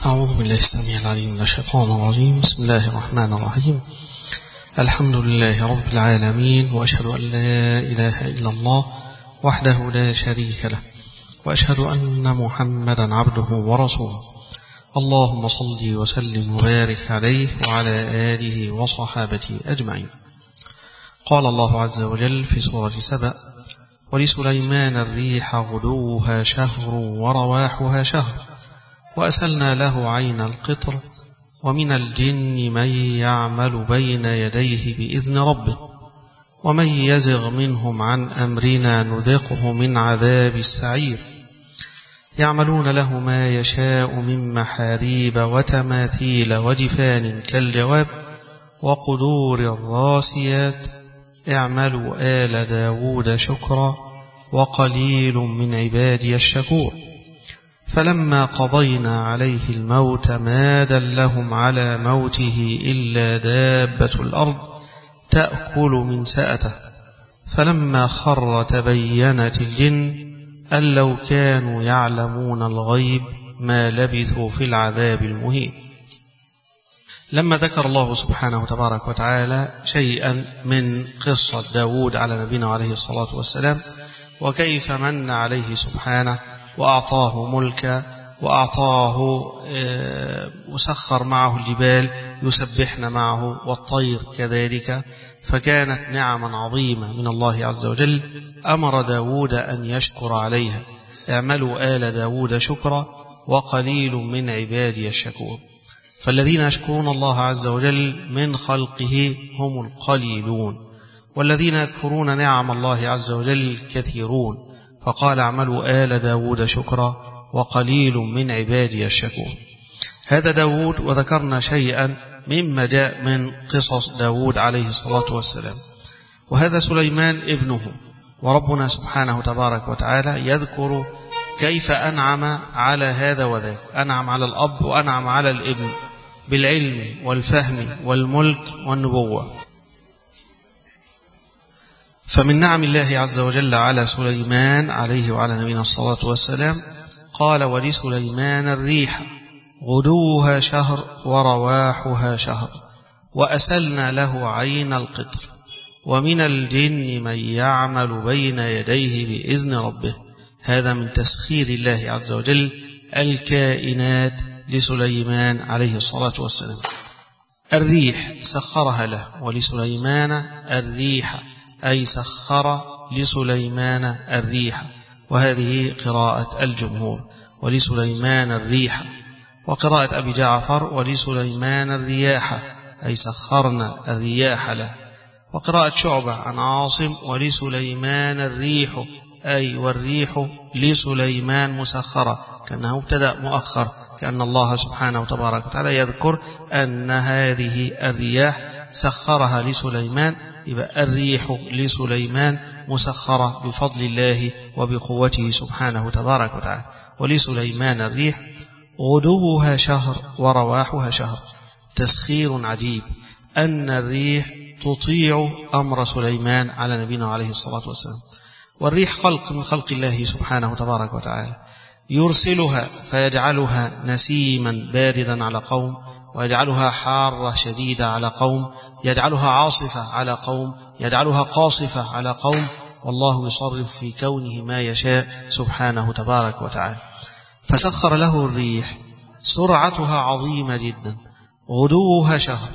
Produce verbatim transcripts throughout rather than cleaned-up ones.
أعوذ بالله السميع العليم من الشيطان الرجيم. بسم الله الرحمن الرحيم. الحمد لله رب العالمين، وأشهد أن لا إله إلا الله وحده لا شريك له، وأشهد أن محمدا عبده ورسوله. اللهم صل وسلم وبارك عليه وعلى آله وصحابته أجمعين. قال الله عز وجل في سورة سبأ: ولسليمان الريح غدوها شهر ورواحها شهر وأسلنا له عين القطر ومن الجن من يعمل بين يديه بإذن ربه ومن يزغ منهم عن أمرنا نذقه من عذاب السعير. يعملون له ما يشاء من محاريب وتماثيل وجفان كالجواب وقدور الراسيات. اعملوا آل داود شكرا وقليل من عبادي الشكور. فلما قضينا عليه الموت ما دلهم على موته إلا دابة الأرض تأكل من سأته. فلما خر تبينت الجن أن لو كانوا يعلمون الغيب ما لبثوا في العذاب المهين. لما ذكر الله سبحانه تبارك وتعالى شيئا من قصة داود على نبينا عليه الصلاة والسلام، وكيف من عليه سبحانه وأعطاه ملكا وأعطاه وسخر معه الجبال يسبحن معه والطير كذلك، فكانت نعما عظيمة من الله عز وجل أمر داود أن يشكر عليها. اعملوا آل داود شكرا وقليل من عبادي الشكور. فالذين يشكرون الله عز وجل من خلقه هم القليلون، والذين يذكرون نعم الله عز وجل كثيرون. فقال: اعملوا آل داود شكرا وقليل من عبادي الشكور. هذا داود، وذكرنا شيئا مما جاء من قصص داود عليه الصلاة والسلام. وهذا سليمان ابنه، وربنا سبحانه تبارك وتعالى يذكر كيف أنعم على هذا وذاك، أنعم على الأب وأنعم على الابن بالعلم والفهم والملك والنبوة. فمن نعم الله عز وجل على سليمان عليه وعلى نبينا الصلاة والسلام قال: ولسليمان الريح غدوها شهر ورواحها شهر وأسلنا له عين القطر ومن الجن من يعمل بين يديه بإذن ربه. هذا من تسخير الله عز وجل الكائنات لسليمان عليه الصلاة والسلام. الريح سخرها له، ولسليمان الريح أي سخر لسليمان الريح، وهذه قراءة الجمهور، ولسليمان الريح. وقراءة أبي جعفر: ولسليمان الرياح أي سخرنا الرياح له. وقراءة شعبة عن عاصم: ولسليمان الريح أي والريح لسليمان مسخرة، كأنه ابتدأ مؤخر، كأن الله سبحانه وتبارك وتعالى يذكر أن هذه الرياح سخرها لسليمان، يبقى الريح لسليمان مسخرة بفضل الله وبقوته سبحانه تبارك وتعالى. ولسليمان الريح غدوها شهر ورواحها شهر. تسخير عجيب أن الريح تطيع أمر سليمان على نبينا عليه الصلاة والسلام. والريح خلق من خلق الله سبحانه تبارك وتعالى، يرسلها فيجعلها نسيما باردا على قوم، ويجعلها حارة شديدة على قوم، يجعلها عاصفة على قوم، يجعلها قاصفة على قوم، والله يصرف في كونه ما يشاء سبحانه تبارك وتعالى. فسخر له الريح، سرعتها عظيمة جدا، غدوها شهر،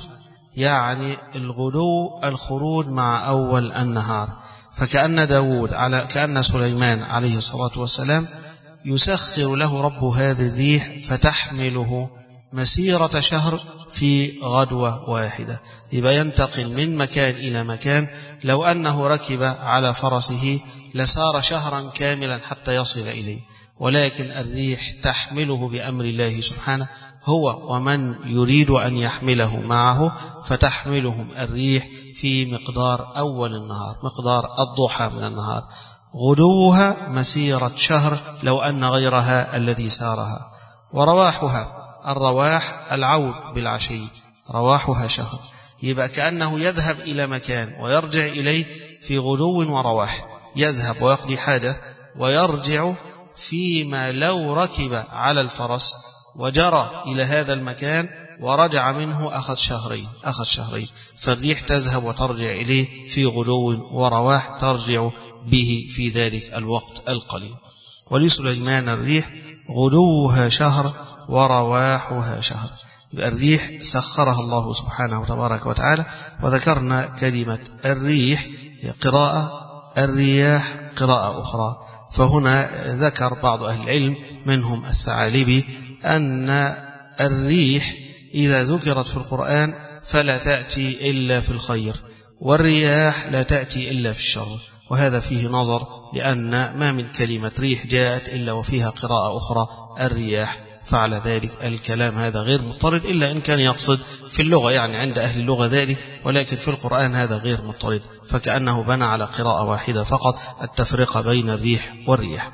يعني الغدو الخروج مع أول النهار. فكأن داود على كأن سليمان عليه الصلاة والسلام يسخر له رب هذه الريح فتحمله مسيرة شهر في غدوة واحدة، يبقى ينتقل من مكان إلى مكان. لو أنه ركب على فرسه لسار شهرا كاملا حتى يصل إليه، ولكن الريح تحمله بأمر الله سبحانه، هو ومن يريد أن يحمله معه، فتحملهم الريح في مقدار أول النهار، مقدار الضحى من النهار. غدوها مسيرة شهر لو أن غيرها الذي سارها. ورواحها، الرواح العود بالعشي، رواحها شهر، يبقى كأنه يذهب إلى مكان ويرجع إليه في غدو ورواح، يذهب ويقضي حاجة ويرجع، فيما لو ركب على الفرس وجرى إلى هذا المكان ورجع منه أخذ شهرين أخذ شهرين فالريح تذهب وترجع إليه في غدو ورواح ترجع به في ذلك الوقت القليل. ولسليمان الريح غدوها شهر ورواحها شهر. الريح سخرها الله سبحانه وتبارك وتعالى. وذكرنا كلمة الريح قراءة، الرياح قراءة أخرى. فهنا ذكر بعض أهل العلم منهم الثعالبي أن الريح إذا ذكرت في القرآن فلا تأتي إلا في الخير، والرياح لا تأتي إلا في الشر، وهذا فيه نظر، لأن ما من كلمة ريح جاءت إلا وفيها قراءة أخرى الرياح، فعلى ذلك الكلام هذا غير مضطرد إلا إن كان يقصد في اللغة، يعني عند أهل اللغة ذلك، ولكن في القرآن هذا غير مضطرد، فكأنه بنى على قراءة واحدة فقط التفرقة بين الريح والرياح.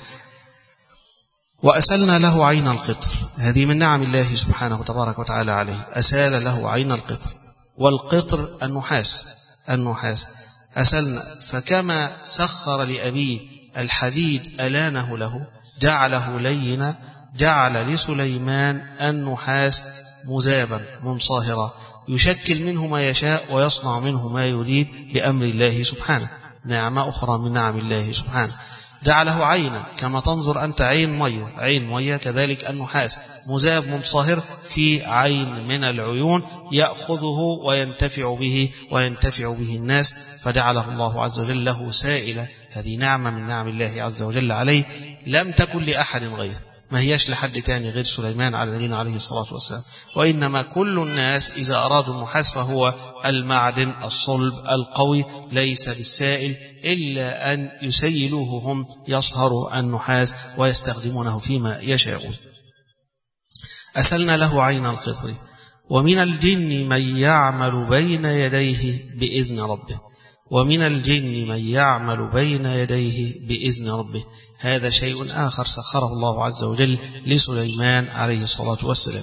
وأسلنا له عين القطر، هذه من نعم الله سبحانه وتبارك وتعالى عليه، أسال له عين القطر. والقطر النحاس النحاس أسلنا، فكما سخر لأبيه الحديد ألانه له جعله لينا، جعل لسليمان النحاس مذابا منصهرا يشكل منه ما يشاء ويصنع منه ما يريد بأمر الله سبحانه. نعمة أخرى من نعم الله سبحانه. جعله عينا، كما تنظر أنت عين مية، عين مية كذلك النحاس مذاب منصهر في عين من العيون يأخذه وينتفع به وينتفع به الناس، فجعله الله عز وجل له سائلة. هذه نعمة من نعم الله عز وجل عليه لم تكن لأحد غيره، ما هياش لحد تاني غير سليمان على نبينا عليه الصلاة والسلام، وإنما كل الناس إذا أرادوا النحاس فهو المعدن الصلب القوي ليس بالسائل، إلا أن يسيلوه هم يصهروا النحاس ويستخدمونه فيما يشاءون. أسلنا له عين القطر. ومن الجن من يعمل بين يديه بإذن ربه ومن الجن من يعمل بين يديه بإذن ربه. هذا شيء آخر سخره الله عز وجل لسليمان عليه الصلاة والسلام.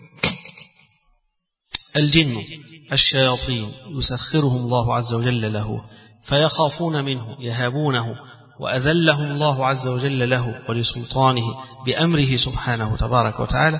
الجن الشياطين يسخرهم الله عز وجل له، فيخافون منه يهابونه، وأذلهم الله عز وجل له ولسلطانه بأمره سبحانه تبارك وتعالى،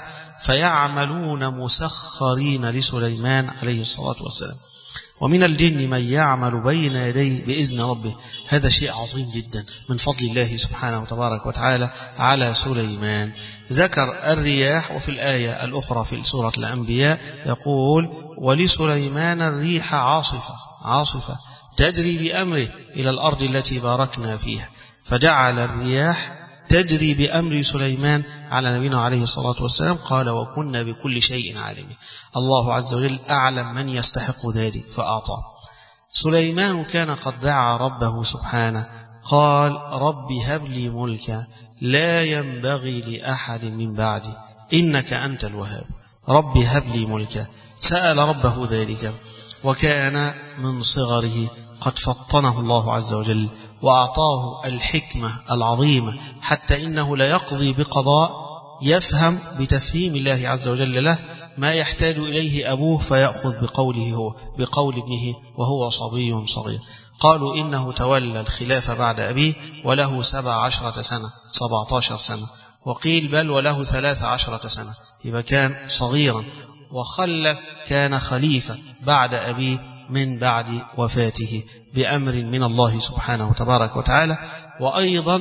فيعملون مسخرين لسليمان عليه الصلاة والسلام. ومن الجن من يعمل بين يديه بإذن ربه. هذا شيء عظيم جدا من فضل الله سبحانه وتبارك وتعالى على سليمان. ذكر الرياح، وفي الآية الأخرى في سورة الأنبياء يقول ولسليمان الريح عاصفة عاصفة تجري بأمره إلى الأرض التي باركنا فيها، فجعل الرياح تجري بأمر سليمان على نبينا عليه الصلاة والسلام. قال وكنا بكل شيء عالمين. الله عز وجل أعلم من يستحق ذلك فأعطاه. سليمان كان قد دعا ربه سبحانه قال رب هب لي ملكا لا ينبغي لأحد من بعدي إنك أنت الوهاب. رب هب لي ملكا، سأل ربه ذلك، وكان من صغره قد فطنه الله عز وجل وأعطاه الحكمة العظيمة، حتى إنه لا يقضي بقضاء يفهم بتفهيم الله عز وجل له ما يحتاج إليه أبوه فيأخذ بقوله هو بقول ابنه وهو صبي صغير. قالوا إنه تولى الخلافة بعد أبيه وله سبع عشرة سنة سبعة عشر سنة، وقيل بل وله ثلاث عشرة سنة، يبقى كان صغيرا، وخلف كان خليفة بعد أبيه من بعد وفاته بأمر من الله سبحانه وتبارك وتعالى. وأيضا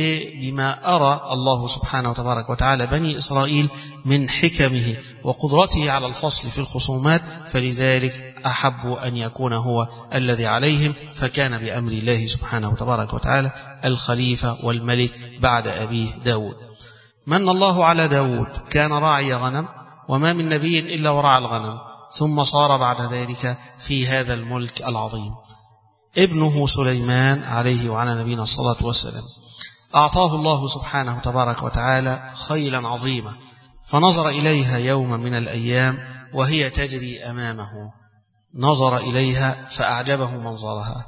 بما أرى الله سبحانه وتبارك وتعالى بني إسرائيل من حكمه وقدرته على الفصل في الخصومات، فلذلك أحب أن يكون هو الذي عليهم، فكان بأمر الله سبحانه وتبارك وتعالى الخليفة والملك بعد أبيه داود. من الله على داود، كان راعي غنم، وما من نبي إلا ورعى الغنم، ثم صار بعد ذلك في هذا الملك العظيم. ابنه سليمان عليه وعلى نبينا الصلاة والسلام أعطاه الله سبحانه تبارك وتعالى خيلا عظيمة، فنظر إليها يوم من الأيام وهي تجري أمامه، نظر إليها فأعجبه منظرها،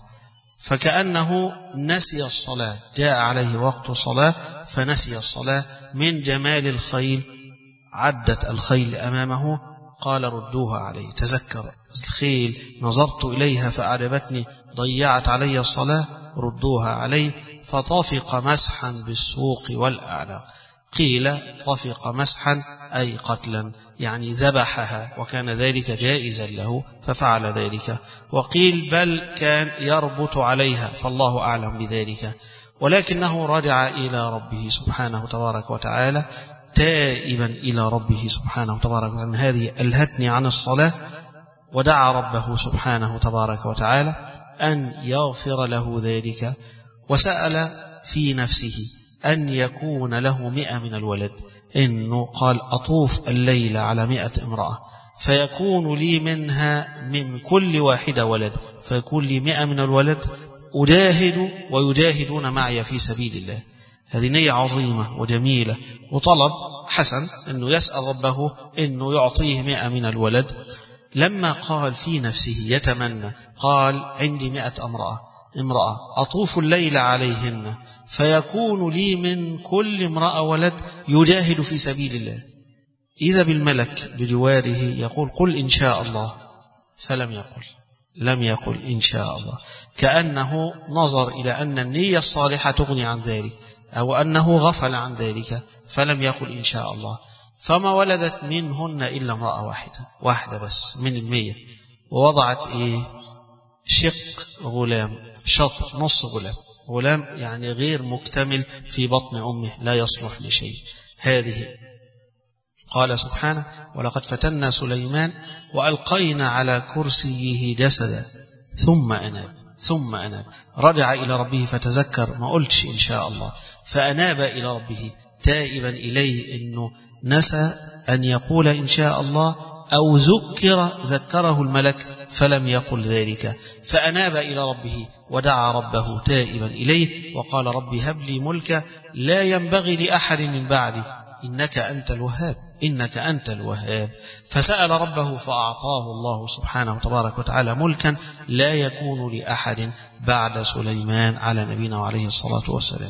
فكأنه نسي الصلاة، جاء عليه وقت الصلاة فنسي الصلاة من جمال الخيل. عدت الخيل أمامه، قال ردوها عليه، تذكر الخيل نظرت إليها فأعجبتني ضيعت علي الصلاة، ردوها عليه، فطفق مسحا بالسوق والأعناق. قيل طفق مسحا أي قتلا، يعني ذبحها، وكان ذلك جائزا له ففعل ذلك. وقيل بل كان يربط عليها، فالله أعلم بذلك، ولكنه رجع إلى ربه سبحانه تبارك وتعالى تائبا إلى ربه سبحانه تبارك وتعالى. هذه ألهتني عن الصلاة، ودعا ربه سبحانه تبارك وتعالى أن يغفر له ذلك، وسأل في نفسه أن يكون له مئة من الولد، إنه قال أطوف الليل على مئة امرأة فيكون لي منها من كل واحدة ولد، فيكون لي مئة من الولد أجاهد ويجاهدون معي في سبيل الله. هذه نية عظيمة وجميلة، وطلب حسن أنه يسأل ربه أنه يعطيه مئة من الولد. لما قال في نفسه يتمنى، قال عندي مئة امرأة امرأة أطوف الليل عليهن فيكون لي من كل امرأة ولد يجاهد في سبيل الله. إذا بالملك بجواره يقول قل إن شاء الله، فلم يقل، لم يقل إن شاء الله، كأنه نظر إلى أن النية الصالحة تغني عن ذلك، أو أنه غفل عن ذلك فلم يقل إن شاء الله. فما ولدت منهن إلا امرأة واحدة واحدة بس من المية، ووضعت إيه؟ شق غلام، شطر نص غلام، غلام يعني غير مكتمل في بطن أمه لا يصلح لشيء. هذه قال سبحانه ولقد فتنا سليمان وألقينا على كرسيه جسدا ثم أناب ثم أناب رجع إلى ربه فتذكر، ما قلتش إن شاء الله، فأناب إلى ربه تائبا إليه، إنه نسى أن يقول إن شاء الله، أو ذكر ذكره الملك فلم يقل ذلك، فأناب إلى ربه ودعا ربه تائبا إليه وقال رب هب لي ملكا لا ينبغي لأحد من بعدي إنك أنت الوهاب إنك أنت الوهاب. فسأل ربه فأعطاه الله سبحانه تبارك وتعالى ملكا لا يكون لأحد بعد سليمان على نبينا وعليه الصلاة والسلام.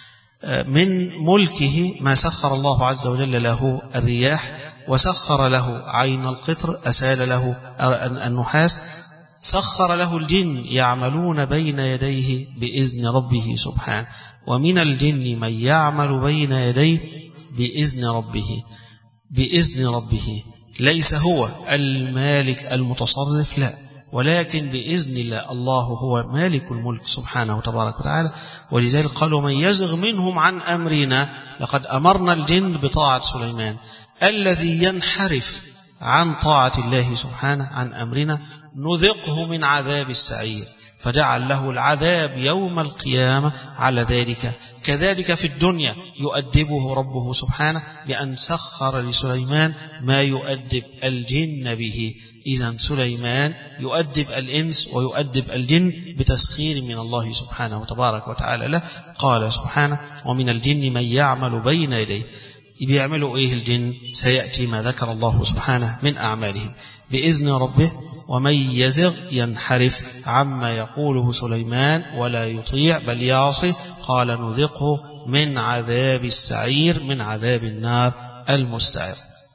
من ملكه ما سخر الله عز وجل له الرياح، وسخر له عين القطر أسال له النحاس، سخر له الجن يعملون بين يديه بإذن ربه سبحانه، ومن الجن من يعمل بين يديه بإذن ربه بإذن ربه ليس هو المالك المتصرف، لا، ولكن بإذن الله. الله هو مالك الملك سبحانه تبارك وتعالى. ولذلك قالوا من يزغ منهم عن أمرنا لقد أمرنا الجن بطاعة سليمان. الذي ينحرف عن طاعة الله سبحانه عن أمرنا نذقه من عذاب السعير، فجعل له العذاب يوم القيامة على ذلك. كذلك في الدنيا يؤدبه ربه سبحانه بأن سخر لسليمان ما يؤدب الجن به. إذن سليمان يؤدب الإنس ويؤدب الجن بتسخير من الله سبحانه تبارك وتعالى له. قال سبحانه ومن الجن من يعمل بين يديه. بيعملوا إيه الجن؟ سيأتي ما ذكر الله سبحانه من أعمالهم بإذن ربه. ومن يزغ ينحرف عما يقوله سليمان ولا يطيع بل يعصي، قال نذقه من عذاب السعير، من عذاب النار المستعر.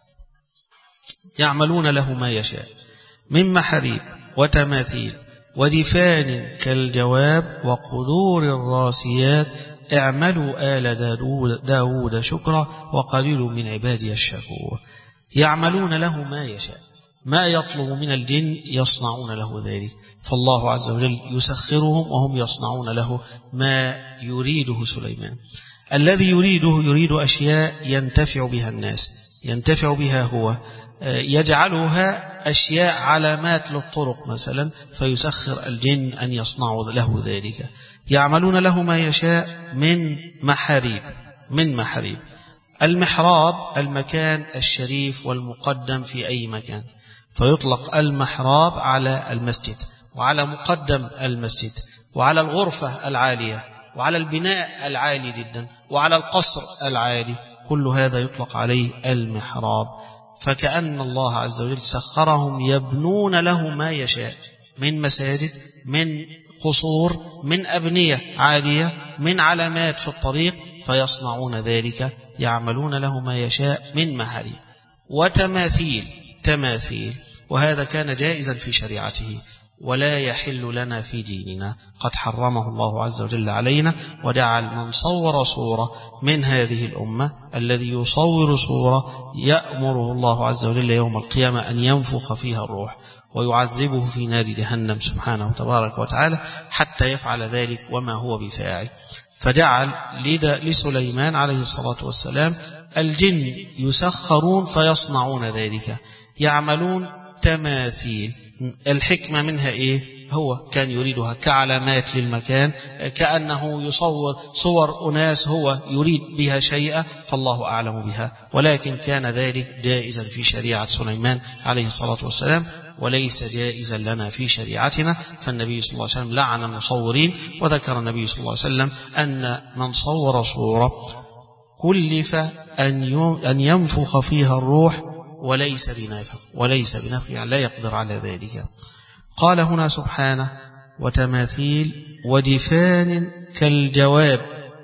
يعملون له ما يشاء من محاريب وتماثيل ودفان كالجواب وقدور الراسيات اعملوا آل داود, داود شكرا وقليل من عبادي الشكور. يعملون له ما يشاء، ما يطلب من الجن يصنعون له ذلك، فالله عز وجل يسخرهم وهم يصنعون له ما يريده سليمان. الذي يريده يريد أشياء ينتفع بها الناس، ينتفع بها هو، يجعلها أشياء علامات للطرق مثلا، فيسخر الجن أن يصنعوا له ذلك. يعملون له ما يشاء من محاريب من محاريب المحراب المكان الشريف والمقدم في أي مكان، فيطلق المحراب على المسجد وعلى مقدم المسجد وعلى الغرفة العالية وعلى البناء العالي جدا وعلى القصر العالي، كل هذا يطلق عليه المحراب. فكأن الله عز وجل سخرهم يبنون له ما يشاء من مساجد، من قصور، من أبنية عالية، من علامات في الطريق، فيصنعون ذلك. يعملون له ما يشاء من محاريب وتماثيل تماثيل وهذا كان جائزا في شريعته. ولا يحل لنا في ديننا، قد حرمه الله عز وجل علينا، وجعل من صور صورة من هذه الأمة الذي يصور صورة يأمره الله عز وجل يوم القيامة أن ينفخ فيها الروح ويعذبه في نار جهنم سبحانه تبارك وتعالى حتى يفعل ذلك وما هو بفاعل. فجعل لسليمان عليه الصلاة والسلام الجن يسخرون فيصنعون ذلك، يعملون تماثيل. الحكمة منها إيه؟ هو كان يريدها كعلامات للمكان، كأنه يصور صور أناس هو يريد بها شيئا، فالله أعلم بها، ولكن كان ذلك جائزا في شريعة سليمان عليه الصلاة والسلام وليس جائزا لنا في شريعتنا. فالنبي صلى الله عليه وسلم لعن المصورين، وذكر النبي صلى الله عليه وسلم أن من صور صورة كلف أن ينفخ فيها الروح وليس بنافخ، وليس بنافخ يعني لا يقدر على ذلك. قال هنا سبحانه: وتماثيل ودفان كالجواب،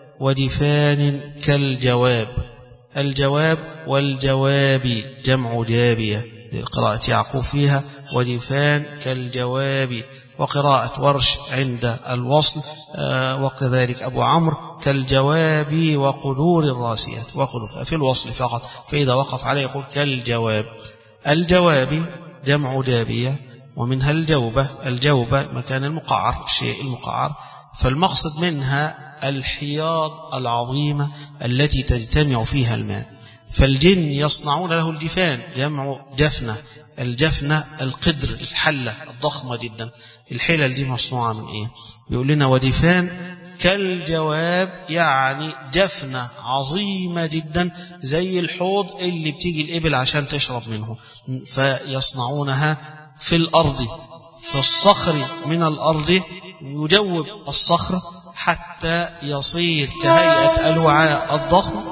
ودفان كالجواب. الجواب والجواب جمع جابية، لقراءة يعقوب فيها ودفان كالجواب، وقراءة ورش عند الوصل آه وكذلك أبو عمرو كالجواب وقدور الراسيات، وقدور في الوصل فقط، فإذا وقف عليه يقول كالجواب. الجواب جمع جابية، ومنها الجوبة، الجوبة مكان المقعر، الشيء المقعر، فالمقصد منها الحياض العظيمة التي تجتمع فيها الماء. فالجن يصنعون له الجفان، جمع جفنة، الجفنة القدر، الحلة الضخمة جدا. الحلل دي مصنوعة من ايه؟ بيقول لنا ودفان كالجواب، يعني جفنة عظيمة جدا زي الحوض اللي بتيجي الإبل عشان تشرب منه، فيصنعونها في الأرض، في الصخر من الأرض، يجوب الصخر حتى يصير كهيئة الوعاء الضخم.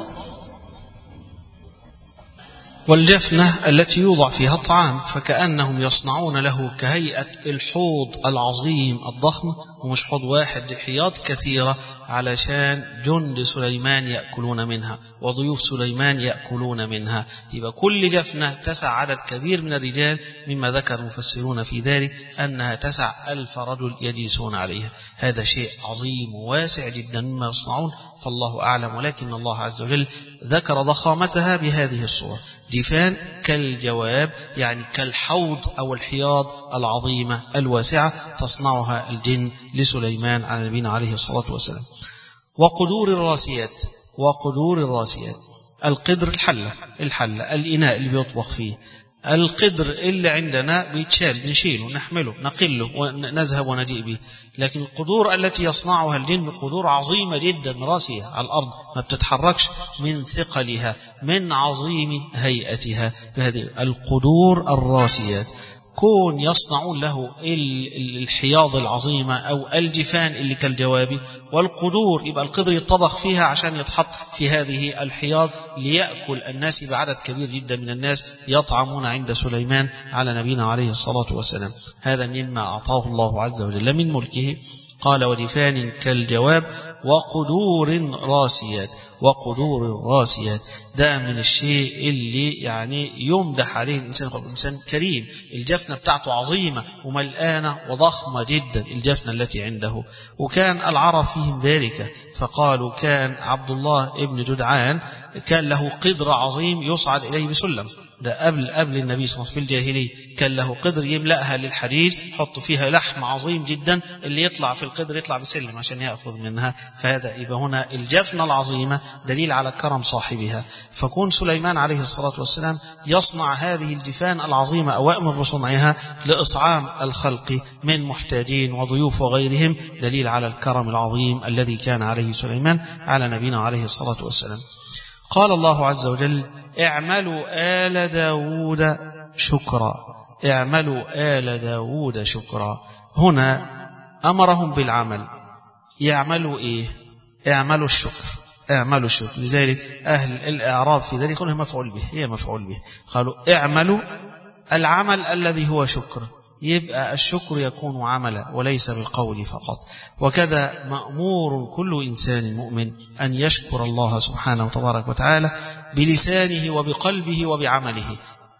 والجفنة التي يوضع فيها الطعام، فكأنهم يصنعون له كهيئة الحوض العظيم الضخم، ومش حوض واحد، حياض كثيرة علشان جند سليمان يأكلون منها وضيوف سليمان يأكلون منها. يبقى كل جفنة تسع عدد كبير من الرجال، مما ذكر المفسرون في ذلك أنها تسع ألف رجل يجلسون عليها. هذا شيء عظيم وواسع جدا مما يصنعون، فالله أعلم، ولكن الله عز وجل ذكر ضخامتها بهذه الصورة. جفان كالجواب يعني كالحوض أو الحياض العظيمة الواسعة، تصنعها الجن لسليمان على نبينا عليه الصلاة والسلام. وقدور الراسيات، وقدور الراسيات، القدر الحلة، الحلة الإناء اللي بيطبخ فيه. القدر اللي عندنا بيتشال، نشيله، نحمله، نقله ونذهب ونجيء به. لكن القدور التي يصنعها الجن قدور عظيمة جدا راسية على الأرض، ما بتتحركش من ثقلها، من عظيم هيئتها. بهذه القدور الراسيات، كون يصنعون له الحياض العظيمة أو الجفان اللي كالجواب. والقدور يبقى القدر يطبخ فيها عشان يتحط في هذه الحياض ليأكل الناس بعدد كبير جدا من الناس يطعمون عند سليمان على نبينا عليه الصلاة والسلام. هذا مما أعطاه الله عز وجل من ملكه. قال ودفان كالجواب وقدور راسيات، وقدور الراسيات ده من الشيء اللي يعني يمدح عليه الإنسان، إنسان كريم، الجفنة بتاعته عظيمة وملآنة وضخمة جدا الجفنة التي عنده. وكان العرب فيهم ذلك، فقالوا كان عبد الله ابن جدعان كان له قدر عظيم يصعد إليه بسلم، ده قبل قبل النبي صلى الله عليه وسلم في الجاهلية، كان له قدر يملأها للحديد، يحط فيها لحم عظيم جدا، اللي يطلع في القدر يطلع بسلم عشان يأخذ منها. فهذا يبقى هنا الجفنة العظيمة دليل على كرم صاحبها. فكون سليمان عليه الصلاة والسلام يصنع هذه الجفان العظيمة أو يأمر بصنعها لإطعام الخلق من محتاجين وضيوف وغيرهم، دليل على الكرم العظيم الذي كان عليه سليمان على نبينا عليه الصلاة والسلام. قال الله عز وجل اعملوا آل داود شكرا، اعملوا آل داود شكرا. هنا أمرهم بالعمل، يعملوا إيه؟ اعملوا الشكر، اعملوا الشكر. لذلك أهل الإعراب في ذلك قالوا مفعول به، هي مفعول به، قالوا اعملوا العمل الذي هو شكر، يبقى الشكر يكون عملا وليس بالقول فقط. وكذا مأمور كل إنسان مؤمن أن يشكر الله سبحانه وتبارك وتعالى بلسانه وبقلبه وبعمله.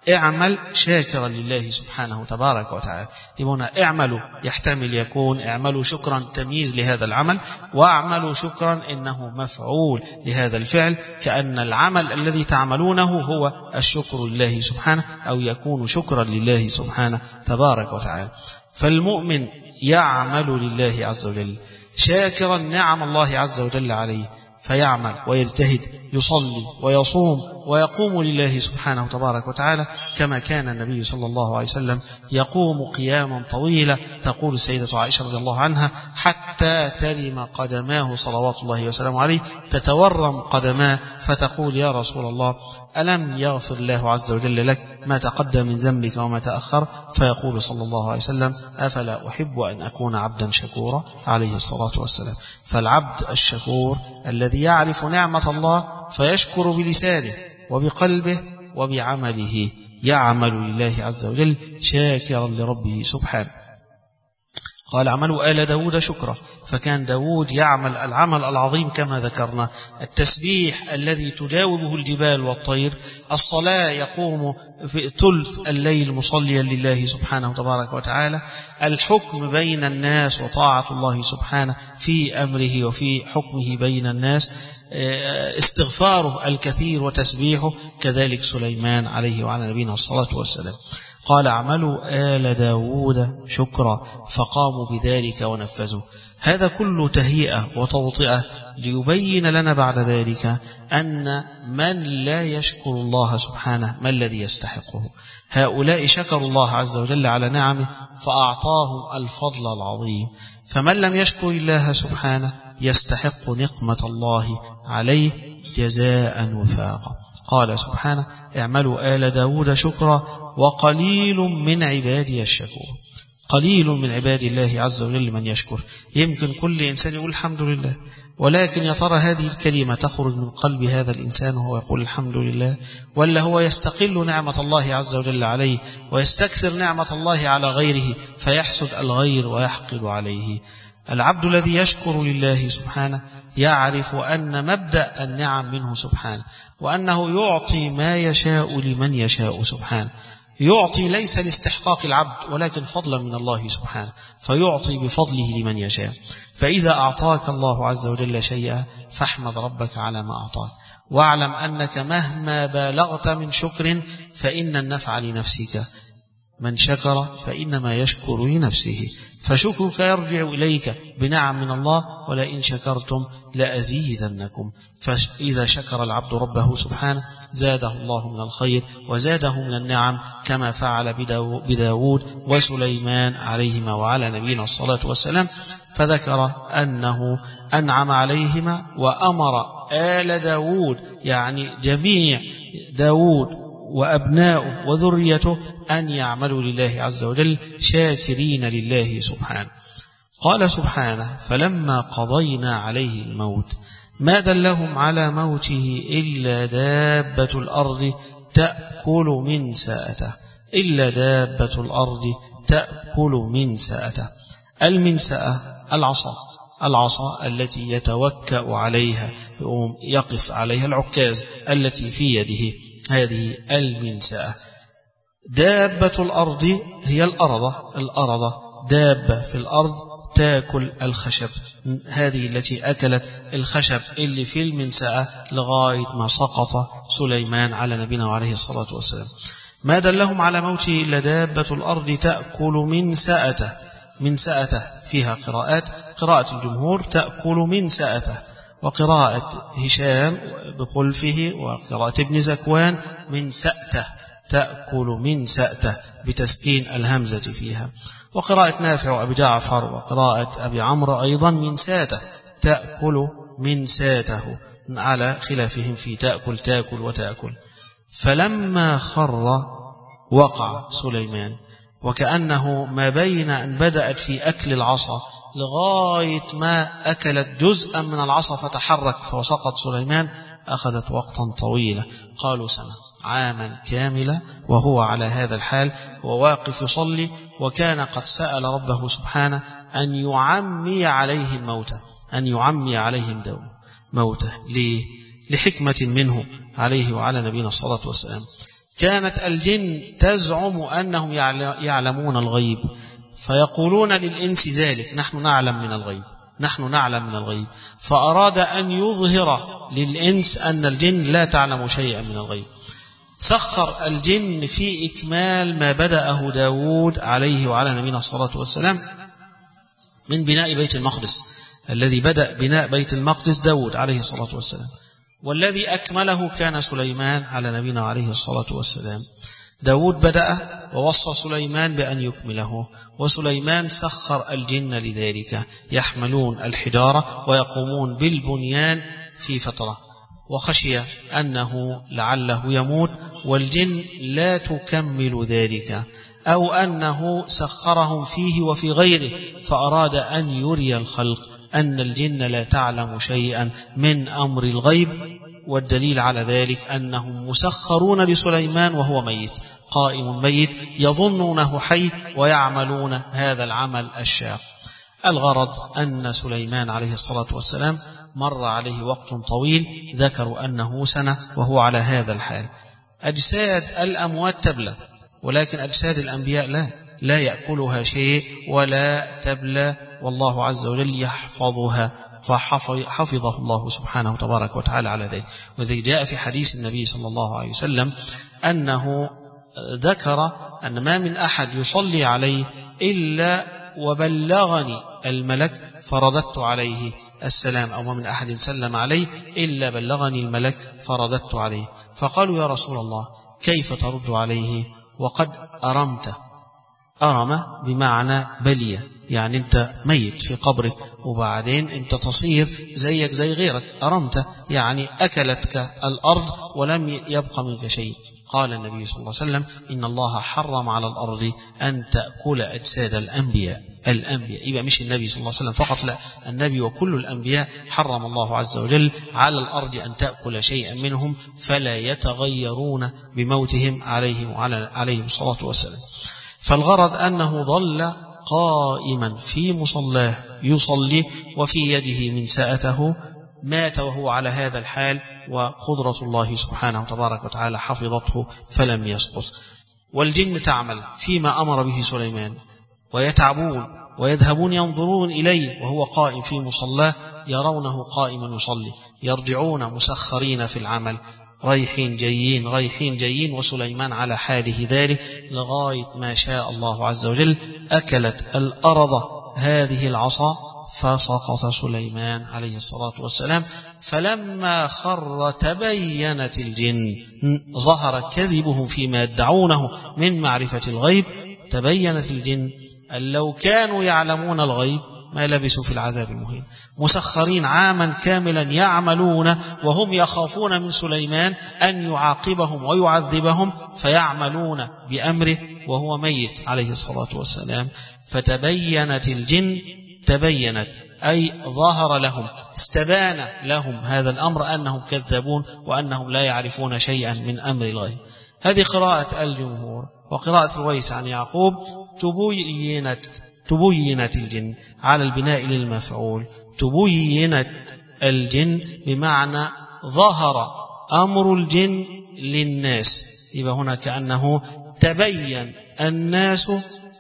اعمل شاكرا لله سبحانه تبارك وتعالى. هنا اعملوا يحتمل يكون اعملوا شكرا تمييز لهذا العمل، واعملوا شكرا إنه مفعول لهذا الفعل، كأن العمل الذي تعملونه هو الشكر لله سبحانه، أو يكون شكرا لله سبحانه تبارك وتعالى. فالمؤمن يعمل لله عز وجل شاكرا نعم الله عز وجل عليه، فيعمل ويجتهد، يصلي ويصوم ويقوم لله سبحانه تبارك وتعالى، كما كان النبي صلى الله عليه وسلم يقوم قياما طويلا. تقول السيدة عائشة رضي الله عنها: حتى ترم قدماه صلوات الله وسلامه عليه، تتورم قدماه، فتقول: يا رسول الله، ألم يغفر الله عز وجل لك ما تقدم من ذنبك وما تأخر؟ فيقول صلى الله عليه وسلم: أفلا أحب أن أكون عبدا شكورا، عليه الصلاة والسلام. فالعبد الشكور الذي يعرف نعمة الله فيشكر بلسانه وبقلبه وبعمله، يعمل لله عز وجل شاكرا لربه سبحانه. قال: اعملوا آل داود شكرا. فكان داود يعمل العمل العظيم كما ذكرنا: التسبيح الذي تجاوبه الجبال والطير، الصلاة يقوم في ثلث الليل مصليا لله سبحانه تبارك وتعالى، الحكم بين الناس وطاعة الله سبحانه في أمره وفي حكمه بين الناس، استغفاره الكثير وتسبيحه، كذلك سليمان عليه وعلى نبينا الصلاة والسلام. قال: اعملوا آل داود شكرا، فقاموا بذلك ونفذوا. هذا كله تهيئة وتوطئة ليبين لنا بعد ذلك أن من لا يشكر الله سبحانه ما الذي يستحقه. هؤلاء شكروا الله عز وجل على نعمه فأعطاهم الفضل العظيم، فمن لم يشكر الله سبحانه يستحق نقمة الله عليه جزاء وفاقا. قال سبحانه: اعملوا آل داود شكرا وقليل من عبادي الشكور. قليل من عباد الله عز وجل من يشكر. يمكن كل إنسان يقول الحمد لله، ولكن يا ترى هذه الكلمة تخرج من قلب هذا الإنسان وهو يقول الحمد لله، ولا هو يستقل نعمة الله عز وجل عليه ويستكثر نعمة الله على غيره فيحسد الغير ويحقد عليه؟ العبد الذي يشكر لله سبحانه يعرف أن مبدأ النعم منه سبحانه، وأنه يعطي ما يشاء لمن يشاء سبحانه. يعطي ليس لاستحقاق العبد ولكن فضلا من الله سبحانه، فيعطي بفضله لمن يشاء. فإذا أعطاك الله عز وجل شيئا فاحمد ربك على ما أعطاك، واعلم أنك مهما بالغت من شكر فإن النفع لنفسك. من شكر فإنما يشكر لنفسه، فشكرك يرجع إليك بنعم من الله، ولئن شكرتم لأزيدنكم. فإذا شكر العبد ربه سبحانه زاده الله من الخير وزاده من النعم، كما فعل بداود وسليمان عليهما وعلى نبينا الصلاة والسلام. فذكر أنه أنعم عليهما وأمر آل داود، يعني جميع داود وأبناؤه وذريته، أن يعملوا لله عز وجل شاكرين لله سبحانه. قال سبحانه: فلما قضينا عليه الموت ما دلهم على موته إلا دابة الأرض تأكل من سأته. إلا دابة الأرض تأكل من سأته. المنسأة العصا، العصا التي يتوكأ عليها، يقف عليها العكاز التي في يده، هذه المنسأة. دابة الأرض هي الأرض، الأرض دابة في الأرض تأكل الخشب، هذه التي أكلت الخشب اللي في المنسأة لغاية ما سقط سليمان على نبينا وعليه الصلاة والسلام. ما دلهم على موته إلا دابة الأرض تأكل من سأته. من سأته فيها قراءات، قراءة الجمهور تأكل من سأته، وقراءة هشام بخلفه وقراءة ابن زكوان من سأته، تأكل من سأته بتسكين الهمزة فيها، وقراءة نافع وأبي جعفر وقراءة أبي عمرو أيضا من ساته، تأكل من ساته، على خلافهم في تأكل تأكل وتأكل. فلما خر وقع سليمان، وكأنه ما بين أن بدأت في أكل العصا لغاية ما أكلت جزءا من العصا فتحرك فوسقط سليمان أخذت وقتا طويلا، قالوا سنة، عاما كاملا وهو على هذا الحال وواقف يصلي، وكان قد سأل ربه سبحانه أن يعمي عليهم موته، أن يعمي عليهم موته. ليه؟ لحكمة منه عليه وعلى نبينا الصلاة والسلام. كانت الجن تزعم أنهم يعلمون الغيب، فيقولون للإنس ذلك: نحن نعلم من الغيب، نحن نعلم من الغيب. فأراد أن يظهر للإنس أن الجن لا تعلم شيئا من الغيب. سخر الجن في إكمال ما بدأه داود عليه وعلى نبينا الصلاة والسلام من بناء بيت المقدس، الذي بدأ بناء بيت المقدس داود عليه الصلاة والسلام، والذي أكمله كان سليمان على نبينا عليه الصلاة والسلام. داود بدأ ووصى سليمان بأن يكمله، وسليمان سخر الجن لذلك، يحملون الحجارة ويقومون بالبنيان في فترة، وخشي أنه لعله يموت والجن لا تكمل ذلك، أو أنه سخرهم فيه وفي غيره، فأراد أن يري الخلق أن الجن لا تعلم شيئا من أمر الغيب. والدليل على ذلك أنهم مسخرون لسليمان وهو ميت، قائم ميت، يظنونه حي ويعملون هذا العمل الشاق. الغرض أن سليمان عليه الصلاة والسلام مر عليه وقت طويل، ذكروا أنه سنة وهو على هذا الحال. أجساد الأموات تبلى، ولكن أجساد الأنبياء لا لا يأكلها شيء ولا تبلى، والله عز وجل يحفظها، فحفظه الله سبحانه تبارك وتعالى على ذلك. وذي جاء في حديث النبي صلى الله عليه وسلم أنه ذكر أن ما من أحد يصلي عليه إلا وبلغني الملك فرددت عليه السلام، أو ما من أحد سلم عليه إلا بلغني الملك فرددت عليه. فقالوا: يا رسول الله كيف ترد عليه وقد أرمت؟ أرم بمعنى بلية، يعني أنت ميت في قبرك وبعدين أنت تصير زيك زي غيرك. أرمت يعني أكلتك الأرض ولم يبقى منك شيء. قال النبي صلى الله عليه وسلم: إن الله حرم على الأرض أن تأكل أجساد الأنبياء. الأنبياء يبقى مش النبي صلى الله عليه وسلم فقط، لا، النبي وكل الأنبياء حرم الله عز وجل على الأرض أن تأكل شيئا منهم، فلا يتغيرون بموتهم عليهم وعلى عليهم الصلاة والسلام. فالغرض أنه ظل قائما في مصلاه يصلي وفي يده منسأته، مات وهو على هذا الحال، وقدرة الله سبحانه وتبارك وتعالى حفظته فلم يسقط. والجن تعمل فيما أمر به سليمان، ويتعبون ويذهبون ينظرون إليه وهو قائم في مصلاه، يرونه قائما يصلي، يرجعون مسخرين في العمل، رايحين جايين رايحين جايين، وسليمان على حاله ذلك لغاية ما شاء الله عز وجل أكلت الأرض هذه العصا فسقط سليمان عليه الصلاة والسلام. فلما خر تبينت الجن، ظهر كذبهم فيما يدعونه من معرفة الغيب، تبينت الجن أن لو كانوا يعلمون الغيب ما لبسوا في العذاب المهين، مسخرين عاما كاملا يعملون وهم يخافون من سليمان أن يعاقبهم ويعذبهم، فيعملون بأمره وهو ميت عليه الصلاة والسلام. فتبينت الجن، تبينت أي ظهر لهم، استبان لهم هذا الأمر أنهم كذبون وأنهم لا يعرفون شيئا من أمر الغيب. هذه قراءة الجمهور. وقراءة رويس عن يعقوب: تبينت تبينت الجن على البناء للمفعول، تبينت الجن بمعنى ظهر أمر الجن للناس. يبقى هنا كأنه تبين الناس،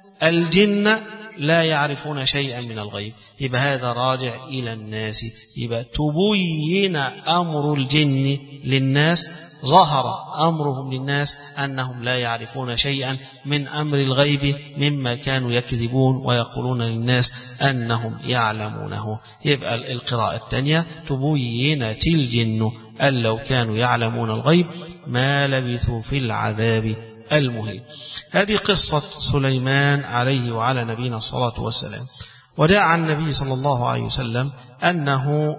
الجن لا يعرفون شيئا من الغيب، يبقى هذا راجع إلى الناس. يبقى تبين أمر الجن للناس، ظهر أمرهم للناس أنهم لا يعرفون شيئا من أمر الغيب مما كانوا يكذبون ويقولون للناس أنهم يعلمونه. يبقى القراءة الثانية: تبينت الجن أن لو كانوا يعلمون الغيب ما لبثوا في العذاب المهين. هذه قصة سليمان عليه وعلى نبينا الصلاة والسلام. ودعا النبي صلى الله عليه وسلم أنه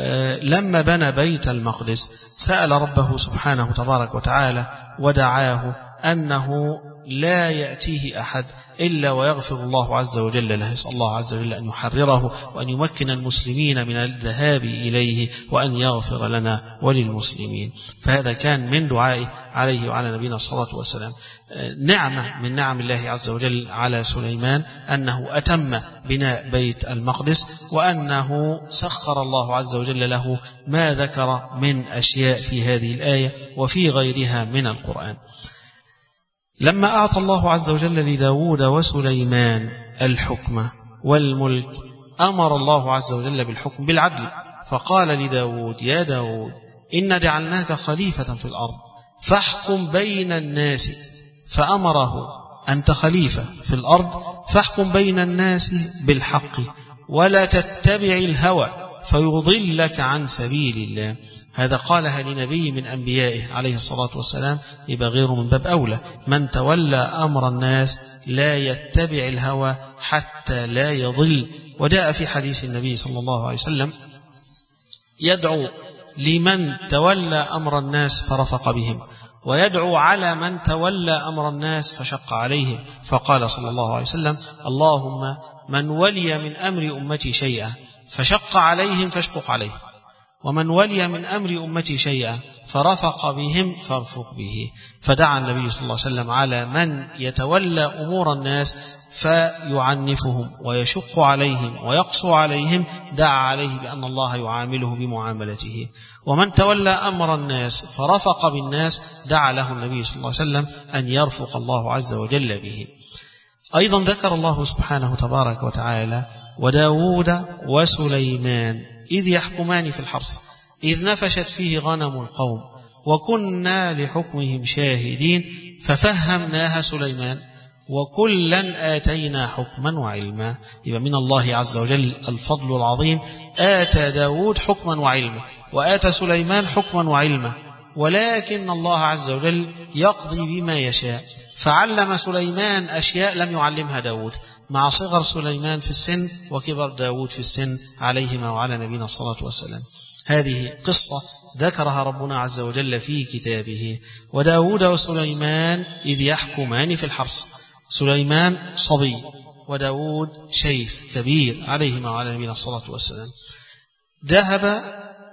لما بنى بيت المقدس سأل ربه سبحانه تبارك وتعالى ودعاه أنه لا يأتيه أحد إلا ويغفر الله عز وجل له. يسأل الله عز وجل أن يحرره وأن يمكن المسلمين من الذهاب إليه وأن يغفر لنا وللمسلمين. فهذا كان من دعائه عليه وعلى نبينا الصلاة والسلام. نعمة من نعم الله عز وجل على سليمان أنه أتم بناء بيت المقدس، وأنه سخر الله عز وجل له ما ذكر من أشياء في هذه الآية وفي غيرها من القرآن. لما أعطى الله عز وجل لداود وسليمان الحكم والملك أمر الله عز وجل بالحكم بالعدل، فقال لداود: يا داود إن جعلناك خليفة في الأرض فاحكم بين الناس، فأمره: أنت خليفة في الأرض فاحكم بين الناس بالحق ولا تتبع الهوى فيضلك عن سبيل الله. هذا قالها لنبي من أنبيائه عليه الصلاة والسلام، يبقى غيره من باب أولى. من تولى أمر الناس لا يتبع الهوى حتى لا يضل. وجاء في حديث النبي صلى الله عليه وسلم يدعو لمن تولى أمر الناس فرفق بهم، ويدعو على من تولى أمر الناس فشق عليهم، فقال صلى الله عليه وسلم: اللهم من ولي من أمر أمتي شيئا فشق عليهم فاشقق عليه، ومن ولي من أمر أمتي شيئا فرفق بهم فارفق به. فدعا النبي صلى الله عليه وسلم على من يتولى أمور الناس فيعنفهم ويشق عليهم ويقسو عليهم، دعا عليه بأن الله يعامله بمعاملته. ومن تولى أمر الناس فرفق بالناس دعا له النبي صلى الله عليه وسلم أن يرفق الله عز وجل به. أيضا ذكر الله سبحانه تبارك وتعالى: وداود وسليمان إذ يحكمان في الحرث إذ نفشت فيه غنم القوم وكنا لحكمهم شاهدين ففهمناها سليمان وكلا آتينا حكما وعلما. يبقى من الله عز وجل الفضل العظيم، آتى داود حكما وعلما وآتى سليمان حكما وعلما، ولكن الله عز وجل يقضي بما يشاء، فعلم سليمان أشياء لم يعلمها داود، مع صغر سليمان في السن وكبر داود في السن عليهما وعلى نبينا الصلاة والسلام. هذه قصة ذكرها ربنا عز وجل في كتابه. وداود وسليمان إذ يحكمان في الحرث، سليمان صبي وداود شيخ كبير عليهما وعلى نبينا الصلاة والسلام. ذهب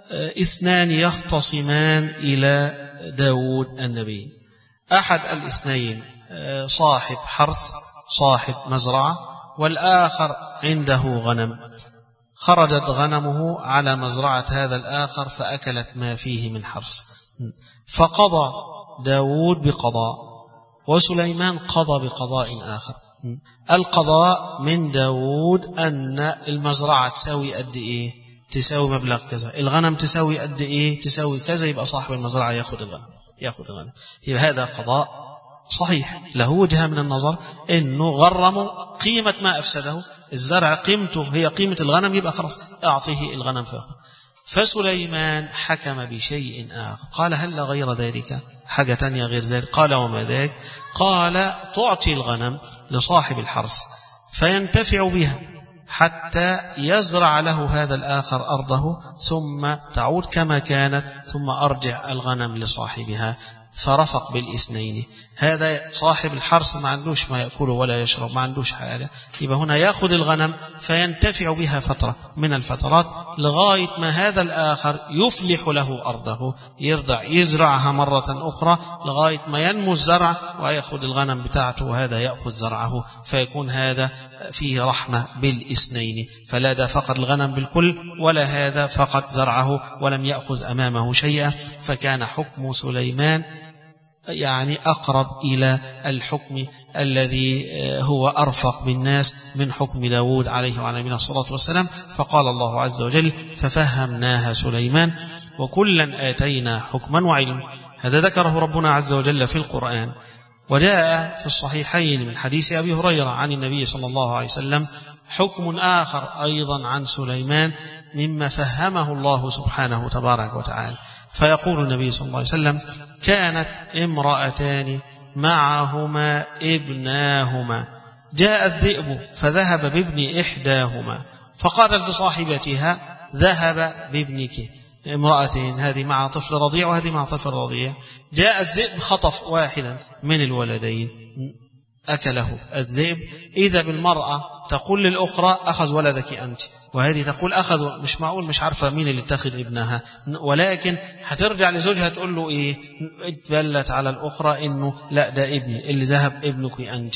اثنان يختصمان إلى داود النبي، أحد الاثنين صاحب حرث صاحب مزرعة، والآخر عنده غنم. خرجت غنمه على مزرعة هذا الآخر فأكلت ما فيه من حرث، فقضى داود بقضاء وسليمان قضى بقضاء آخر. القضاء من داود أن المزرعة تساوي قد إيه؟ تساوي مبلغ كذا، الغنم تساوي قد إيه؟ تساوي كذا، يبقى صاحب المزرعة يأخذ الغنم يأخذ الغنم. يبقى هذا قضاء صحيح، له وجهة من النظر إنه غرموا قيمة ما أفسده، الزرع قيمته هي قيمة الغنم، يبقى خلاص أعطيه الغنم فأخذ. فسليمان حكم بشيء آخر، قال: هل غير ذلك؟ حاجة تانية غير ذلك؟ قال: وما ذاك؟ قال: تعطي الغنم لصاحب الحرث فينتفع بها حتى يزرع له هذا الآخر أرضه ثم تعود كما كانت، ثم أرجع الغنم لصاحبها. فرفق بالاثنين. هذا صاحب الحرث ما عندوش ما يأكله ولا يشرب، ما عندوش حاجة، يبقى هنا يأخذ الغنم فينتفع بها فترة من الفترات لغاية ما هذا الآخر يفلح له أرضه، يرضع يزرعها مرة أخرى لغاية ما ينمو الزرع ويأخذ الغنم بتاعته وهذا يأخذ زرعه، فيكون هذا فيه رحمة بالاثنين، فلا ده فقط الغنم بالكل ولا هذا فقط زرعه ولم يأخذ أمامه شيئا. فكان حكم سليمان يعني أقرب إلى الحكم الذي هو أرفق بالناس من حكم داود عليه وعلى نبينا الصلاة والسلام. فقال الله عز وجل: ففهمناها سليمان وكلا آتينا حكما وعلما. هذا ذكره ربنا عز وجل في القرآن. وجاء في الصحيحين من حديث أبي هريرة عن النبي صلى الله عليه وسلم حكم آخر أيضا عن سليمان مما فهمه الله سبحانه تبارك وتعالى. فيقول النبي صلى الله عليه وسلم: كانت امرأتان معهما ابناهما، جاء الذئب فذهب بابن إحداهما فقالت لصاحبتها: ذهب بابنك. امرأتين، هذه مع طفل رضيع وهذه مع طفل رضيع. جاء الذئب خطف واحدا من الولدين أكله الذئب، إذا بالمرأة تقول للأخرى: أخذ ولدك أنت، وهذه تقول أخذ. مش معقول مش عارفة مين اللي اتخذ ابنها، ولكن هترجع لزوجها تقول له إيه؟ اتبلت على الأخرى إنه لا ده ابني اللي ذهب ابنك أنت.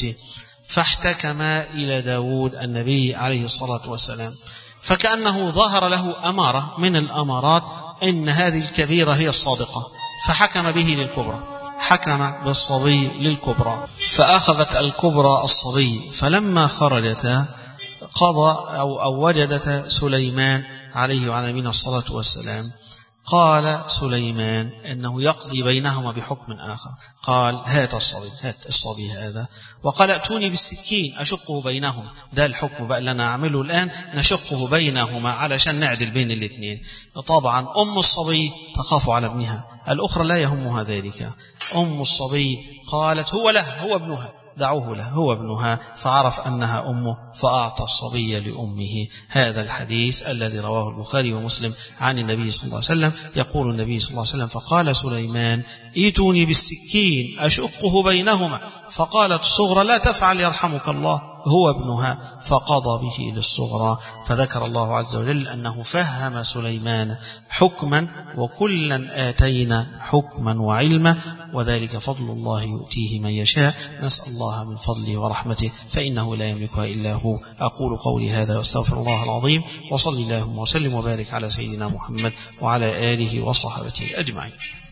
فاحتكما إلى داود النبي عليه الصلاة والسلام، فكأنه ظهر له أمارة من الأمارات إن هذه الكبيرة هي الصادقة، فحكم به للكبرى. فحكم بالصبي للكبرى، فأخذت الكبرى الصبي، فلما خرجت قضى أو, أو وجدت سليمان عليه وعلى نبينا الصلاة والسلام. قال سليمان أنه يقضي بينهما بحكم آخر، قال هات الصبي، هات الصبي هذا، وقال ائتوني بالسكين أشقه بينهم. ده الحكم بقى اللي أنا أعمله الآن، نشقه بينهما علشان نعدل بين الاثنين. طبعا أم الصبي تخاف على ابنها، الأخرى لا يهمها ذلك. أم الصبي قالت هو له، هو ابنها، دعوه له، هو ابنها، فعرف أنها أمه فأعطى الصبي لأمه. هذا الحديث الذي رواه البخاري ومسلم عن النبي صلى الله عليه وسلم. يقول النبي صلى الله عليه وسلم فقال سليمان ائتوني بالسكين أشقه بينهما، فقالت الصغرى لا تفعل يرحمك الله، هو ابنها، فقضى به للصغرى. فذكر الله عز وجل أنه فهم سليمان حكما، وكلا آتينا حكما وعلما، وذلك فضل الله يؤتيه من يشاء. نسأل الله من فضله ورحمته فإنه لا يملكها إلا هو. أقول قولي هذا واستغفر الله العظيم، وصلي اللهم وسلم وبارك على سيدنا محمد وعلى آله وصحبه أجمعين.